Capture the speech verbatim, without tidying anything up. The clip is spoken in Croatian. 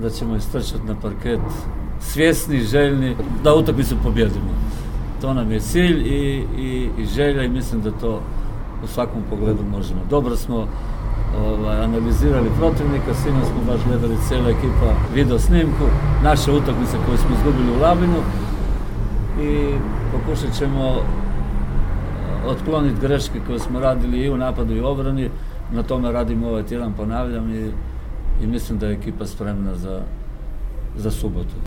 da ćemo istrčati na parket svjesni, željni da utakmicu pobjedimo. To nam je cilj i, i, i želja i mislim da to u svakom pogledu možemo. Dobro smo ovaj, analizirali protivnika, sinoć smo baš gledali cijela ekipa video snimku, naše utakmice koje smo izgubili u Labinu i pokušat ćemo otkloniti greške koje smo radili i u napadu i u obrani. Na tome radimo ovaj tjedan, ponavljam, i, i mislim da je ekipa spremna za, za subotu.